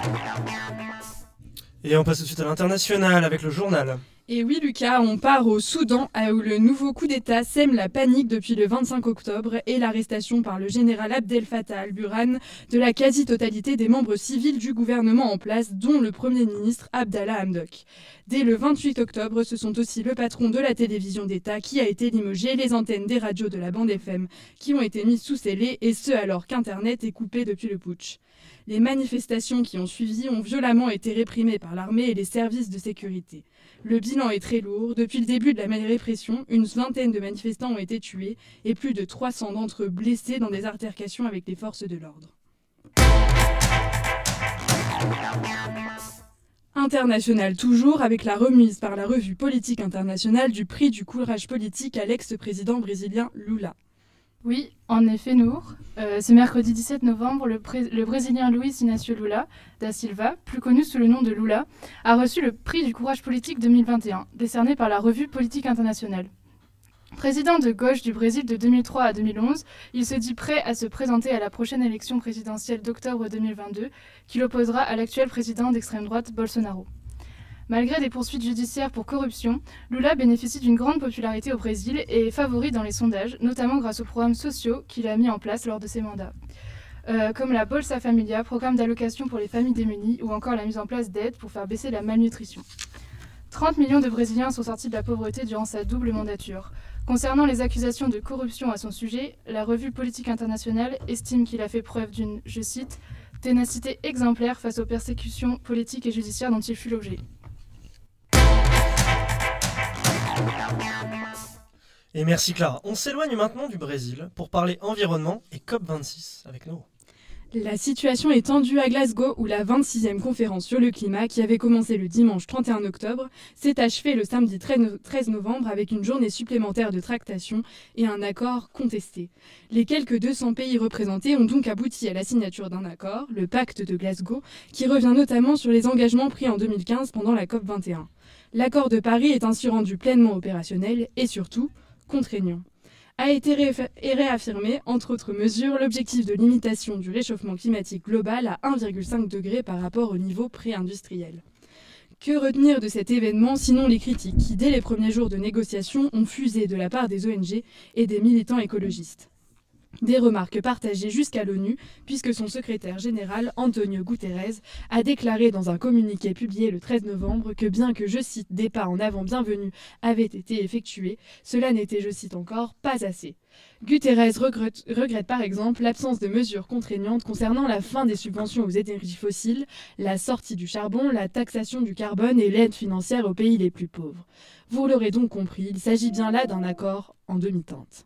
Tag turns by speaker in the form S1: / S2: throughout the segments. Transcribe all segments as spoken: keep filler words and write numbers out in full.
S1: Et on passe tout de suite à l'international avec le journal.
S2: Et oui Lucas, on part au Soudan où le nouveau coup d'État sème la panique depuis le vingt-cinq octobre et l'arrestation par le général Abdel Fattah al-Burhan de la quasi-totalité des membres civils du gouvernement en place, dont le Premier ministre Abdallah Hamdok. Dès le vingt-huit octobre, ce sont aussi le patron de la télévision d'État qui a été limogé, les antennes des radios de la bande F M qui ont été mises sous scellé, et ce alors qu'Internet est coupé depuis le putsch. Les manifestations qui ont suivi ont violemment été réprimées par l'armée et les services de sécurité. Le bilan est très lourd. Depuis le début de la répression, une vingtaine de manifestants ont été tués et plus de trois cents d'entre eux blessés dans des altercations avec les forces de l'ordre. International toujours, avec la remise par la revue Politique Internationale du prix du courage politique à l'ex-président brésilien Lula.
S3: Oui, en effet, Nour. Euh, ce mercredi dix-sept novembre, le, pré- le Brésilien Luiz Inácio Lula da Silva, plus connu sous le nom de Lula, a reçu le prix du courage politique deux mille vingt et un, décerné par la revue Politique Internationale. Président de gauche du Brésil de deux mille trois à deux mille onze, il se dit prêt à se présenter à la prochaine élection présidentielle d'octobre deux mille vingt-deux, qu'il opposera à l'actuel président d'extrême droite Bolsonaro. Malgré des poursuites judiciaires pour corruption, Lula bénéficie d'une grande popularité au Brésil et est favori dans les sondages, notamment grâce aux programmes sociaux qu'il a mis en place lors de ses mandats, euh, comme la Bolsa Familia, programme d'allocation pour les familles démunies, ou encore la mise en place d'aides pour faire baisser la malnutrition. trente millions de Brésiliens sont sortis de la pauvreté durant sa double mandature. Concernant les accusations de corruption à son sujet, la revue Politique Internationale estime qu'il a fait preuve d'une, je cite, « ténacité exemplaire face aux persécutions politiques et judiciaires dont il fut l'objet ».
S1: Et merci Clara. On s'éloigne maintenant du Brésil pour parler environnement et C O P vingt-six avec nous.
S2: La situation est tendue à Glasgow où la vingt-sixième conférence sur le climat, qui avait commencé le dimanche trente et un octobre, s'est achevée le samedi treize novembre avec une journée supplémentaire de tractation et un accord contesté. Les quelques deux cents pays représentés ont donc abouti à la signature d'un accord, le pacte de Glasgow, qui revient notamment sur les engagements pris en deux mille quinze pendant la C O P vingt et un. L'accord de Paris est ainsi rendu pleinement opérationnel et surtout contraignant. A été ré- réaffirmé, entre autres mesures, l'objectif de limitation du réchauffement climatique global à un virgule cinq degré par rapport au niveau pré-industriel. Que retenir de cet événement, sinon les critiques qui, dès les premiers jours de négociations, ont fusé de la part des O N G et des militants écologistes. Des remarques partagées jusqu'à l'ONU, puisque son secrétaire général, Antonio Guterres, a déclaré dans un communiqué publié le treize novembre que bien que, je cite, des pas en avant bienvenus avaient été effectués, cela n'était, je cite encore, pas assez. Guterres regrette, regrette par exemple l'absence de mesures contraignantes concernant la fin des subventions aux énergies fossiles, la sortie du charbon, la taxation du carbone et l'aide financière aux pays les plus pauvres. Vous l'aurez donc compris, il s'agit bien là d'un accord en demi-teinte.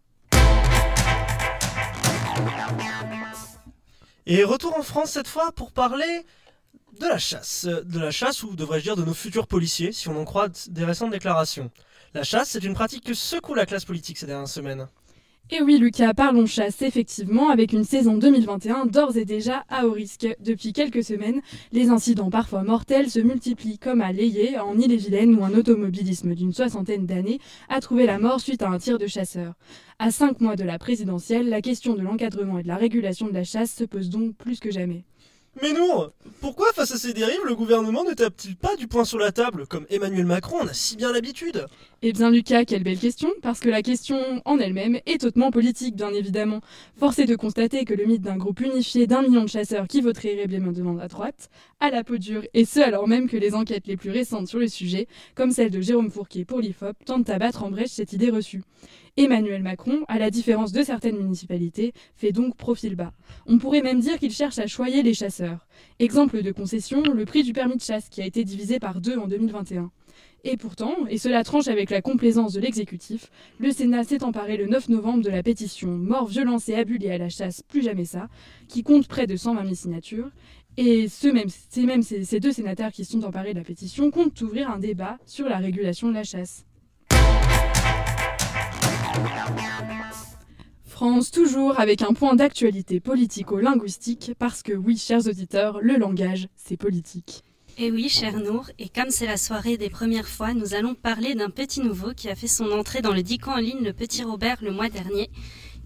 S1: Et retour en France cette fois pour parler de la chasse. De la chasse, ou devrais-je dire de nos futurs policiers, si on en croit des récentes déclarations. La chasse, c'est une pratique que secoue la classe politique ces dernières semaines.
S2: Et oui Lucas, parlons chasse effectivement, avec une saison deux mille vingt et un d'ores et déjà à haut risque. Depuis quelques semaines, les incidents parfois mortels se multiplient, comme à Layé, en Ille-et-Vilaine, où un automobilisme d'une soixantaine d'années a trouvé la mort suite à un tir de chasseur. À cinq mois de la présidentielle, la question de l'encadrement et de la régulation de la chasse se pose donc plus que jamais.
S1: Mais Nour, pourquoi face à ces dérives, le gouvernement ne tape-t-il pas du poing sur la table, comme Emmanuel Macron en a si bien l'habitude ?
S2: Eh bien Lucas, quelle belle question, parce que la question en elle-même est hautement politique, bien évidemment. Force est de constater que le mythe d'un groupe unifié d'un million de chasseurs qui voterait irrémédiablement à droite a la peau dure, et ce alors même que les enquêtes les plus récentes sur le sujet, comme celle de Jérôme Fourquet pour l'I F O P, tentent à battre en brèche cette idée reçue. Emmanuel Macron, à la différence de certaines municipalités, fait donc profil bas. On pourrait même dire qu'il cherche à choyer les chasseurs. Exemple de concession, le prix du permis de chasse qui a été divisé par deux en deux mille vingt et un. Et pourtant, et cela tranche avec la complaisance de l'exécutif, le Sénat s'est emparé le neuf novembre de la pétition « Mort, violence et abus liés à la chasse, plus jamais ça », qui compte près de cent vingt mille signatures. Et ce même, c'est même ces, ces deux sénateurs qui se sont emparés de la pétition comptent ouvrir un débat sur la régulation de la chasse. France toujours avec un point d'actualité politico-linguistique, parce que oui, chers auditeurs, le langage, c'est politique.
S4: Et oui, cher Nour, et comme c'est la soirée des premières fois, nous allons parler d'un petit nouveau qui a fait son entrée dans le Dican en ligne, le Petit Robert, le mois dernier.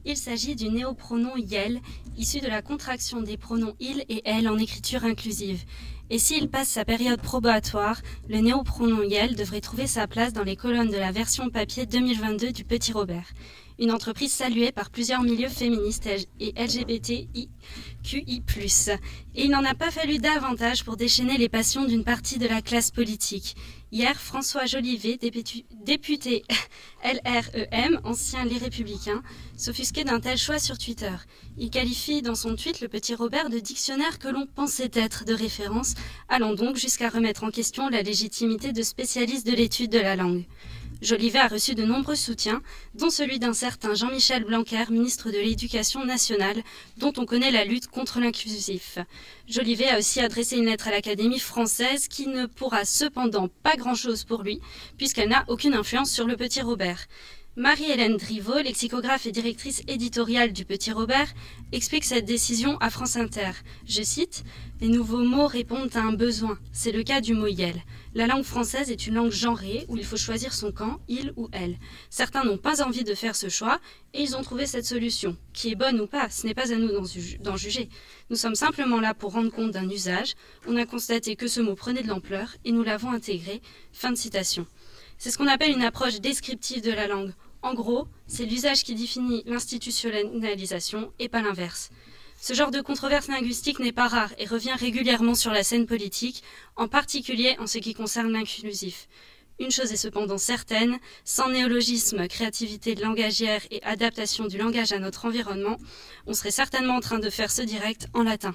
S4: Il s'agit du néopronom yel, issu de la contraction des pronoms il et elle en écriture inclusive. Et s'il passe sa période probatoire, le néopronom yel devrait trouver sa place dans les colonnes de la version papier deux mille vingt-deux du Petit Robert. Une entreprise saluée par plusieurs milieux féministes et L G B T Q I plus. Et il n'en a pas fallu davantage pour déchaîner les passions d'une partie de la classe politique. Hier, François Jolivet, député, député L R E M, ancien Les Républicains, s'offusquait d'un tel choix sur Twitter. Il qualifie dans son tweet le Petit Robert de dictionnaire que l'on pensait être de référence, allant donc jusqu'à remettre en question la légitimité de spécialistes de l'étude de la langue. Jolivet a reçu de nombreux soutiens, dont celui d'un certain Jean-Michel Blanquer, ministre de l'Éducation nationale, dont on connaît la lutte contre l'inclusif. Jolivet a aussi adressé une lettre à l'Académie française qui ne pourra cependant pas grand-chose pour lui, puisqu'elle n'a aucune influence sur le Petit Robert. Marie-Hélène Driveau, lexicographe et directrice éditoriale du Petit Robert, explique cette décision à France Inter. Je cite « Les nouveaux mots répondent à un besoin. C'est le cas du mot yel. La langue française est une langue genrée où il faut choisir son camp, il ou elle. Certains n'ont pas envie de faire ce choix et ils ont trouvé cette solution. Qui est bonne ou pas, ce n'est pas à nous d'en juger. Nous sommes simplement là pour rendre compte d'un usage. On a constaté que ce mot prenait de l'ampleur et nous l'avons intégré. » Fin de citation. C'est ce qu'on appelle une approche descriptive de la langue. En gros, c'est l'usage qui définit l'institutionnalisation et pas l'inverse. Ce genre de controverse linguistique n'est pas rare et revient régulièrement sur la scène politique, en particulier en ce qui concerne l'inclusif. Une chose est cependant certaine, sans néologisme, créativité langagière et adaptation du langage à notre environnement, on serait certainement en train de faire ce direct en latin.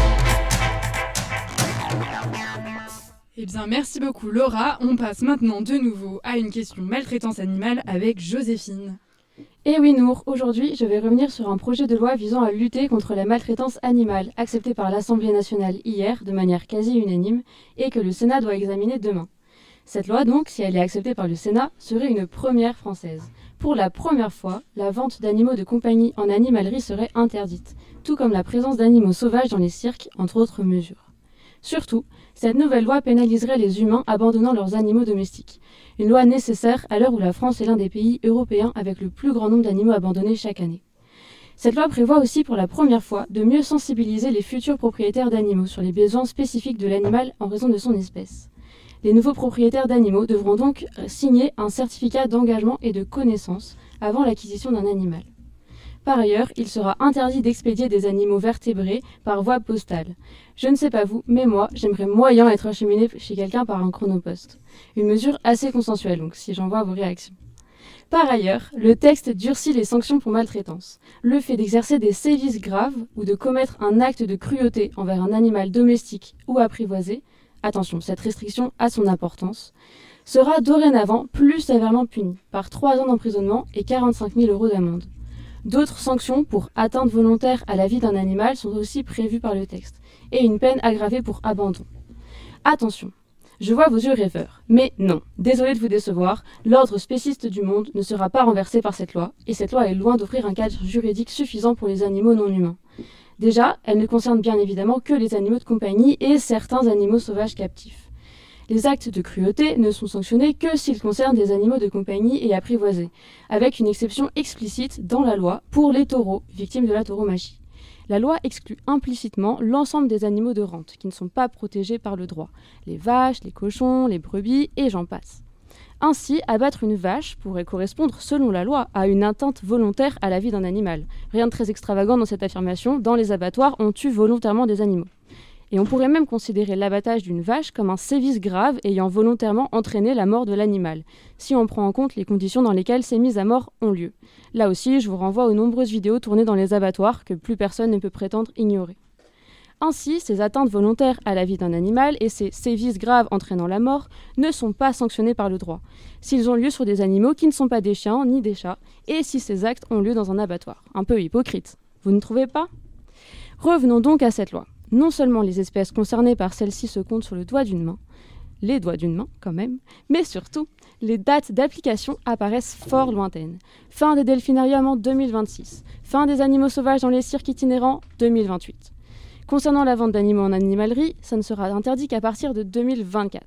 S2: Eh bien, merci beaucoup Laura. On passe maintenant de nouveau à une question maltraitance animale avec Joséphine.
S5: Eh oui Nour, aujourd'hui je vais revenir sur un projet de loi visant à lutter contre la maltraitance animale, accepté par l'Assemblée nationale hier de manière quasi unanime et que le Sénat doit examiner demain. Cette loi donc, si elle est acceptée par le Sénat, serait une première française. Pour la première fois, la vente d'animaux de compagnie en animalerie serait interdite, tout comme la présence d'animaux sauvages dans les cirques, entre autres mesures. Surtout, cette nouvelle loi pénaliserait les humains abandonnant leurs animaux domestiques. Une loi nécessaire à l'heure où la France est l'un des pays européens avec le plus grand nombre d'animaux abandonnés chaque année. Cette loi prévoit aussi pour la première fois de mieux sensibiliser les futurs propriétaires d'animaux sur les besoins spécifiques de l'animal en raison de son espèce. Les nouveaux propriétaires d'animaux devront donc signer un certificat d'engagement et de connaissance avant l'acquisition d'un animal. Par ailleurs, il sera interdit d'expédier des animaux vertébrés par voie postale. Je ne sais pas vous, mais moi, j'aimerais moyen être acheminé chez quelqu'un par un chronopost. Une mesure assez consensuelle, donc si j'en vois vos réactions. Par ailleurs, le texte durcit les sanctions pour maltraitance. Le fait d'exercer des sévices graves ou de commettre un acte de cruauté envers un animal domestique ou apprivoisé, attention, cette restriction a son importance, sera dorénavant plus sévèrement puni, par trois ans d'emprisonnement et quarante-cinq mille euros d'amende. D'autres sanctions pour atteinte volontaire à la vie d'un animal sont aussi prévues par le texte, et une peine aggravée pour abandon. Attention, je vois vos yeux rêveurs, mais non, désolé de vous décevoir, l'ordre spéciste du monde ne sera pas renversé par cette loi, et cette loi est loin d'offrir un cadre juridique suffisant pour les animaux non humains. Déjà, elle ne concerne bien évidemment que les animaux de compagnie et certains animaux sauvages captifs. Les actes de cruauté ne sont sanctionnés que s'ils concernent des animaux de compagnie et apprivoisés, avec une exception explicite dans la loi pour les taureaux, victimes de la tauromachie. La loi exclut implicitement l'ensemble des animaux de rente qui ne sont pas protégés par le droit, les vaches, les cochons, les brebis et j'en passe. Ainsi, abattre une vache pourrait correspondre, selon la loi, à une atteinte volontaire à la vie d'un animal. Rien de très extravagant dans cette affirmation, dans les abattoirs, on tue volontairement des animaux. Et on pourrait même considérer l'abattage d'une vache comme un sévice grave ayant volontairement entraîné la mort de l'animal, si on prend en compte les conditions dans lesquelles ces mises à mort ont lieu. Là aussi, je vous renvoie aux nombreuses vidéos tournées dans les abattoirs que plus personne ne peut prétendre ignorer. Ainsi, ces atteintes volontaires à la vie d'un animal et ces sévices graves entraînant la mort ne sont pas sanctionnés par le droit, s'ils ont lieu sur des animaux qui ne sont pas des chiens ni des chats, et si ces actes ont lieu dans un abattoir. Un peu hypocrite, vous ne trouvez pas ? Revenons donc à cette loi. Non seulement les espèces concernées par celle-ci se comptent sur le doigt d'une main, les doigts d'une main quand même, mais surtout, les dates d'application apparaissent fort lointaines. Fin des delphinariums en deux mille vingt-six, fin des animaux sauvages dans les cirques itinérants deux mille vingt-huit. Concernant la vente d'animaux en animalerie, ça ne sera interdit qu'à partir de deux mille vingt-quatre.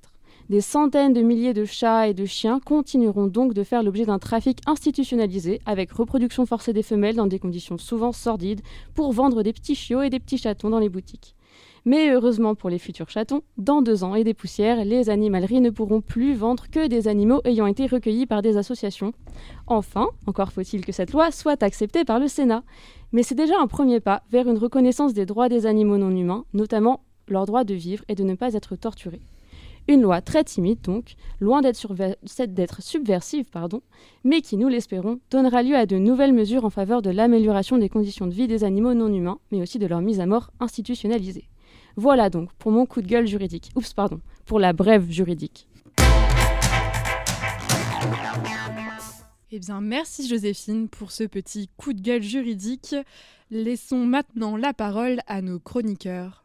S5: Des centaines de milliers de chats et de chiens continueront donc de faire l'objet d'un trafic institutionnalisé avec reproduction forcée des femelles dans des conditions souvent sordides pour vendre des petits chiots et des petits chatons dans les boutiques. Mais heureusement pour les futurs chatons, dans deux ans et des poussières, les animaleries ne pourront plus vendre que des animaux ayant été recueillis par des associations. Enfin, encore faut-il que cette loi soit acceptée par le Sénat. Mais c'est déjà un premier pas vers une reconnaissance des droits des animaux non humains, notamment leur droit de vivre et de ne pas être torturés. Une loi très timide donc, loin d'être, surver- d'être subversive, pardon, mais qui, nous l'espérons, donnera lieu à de nouvelles mesures en faveur de l'amélioration des conditions de vie des animaux non humains, mais aussi de leur mise à mort institutionnalisée. Voilà donc pour mon coup de gueule juridique. Oups, pardon, pour la brève juridique.
S2: Eh bien, merci Joséphine pour ce petit coup de gueule juridique. Laissons maintenant la parole à nos chroniqueurs.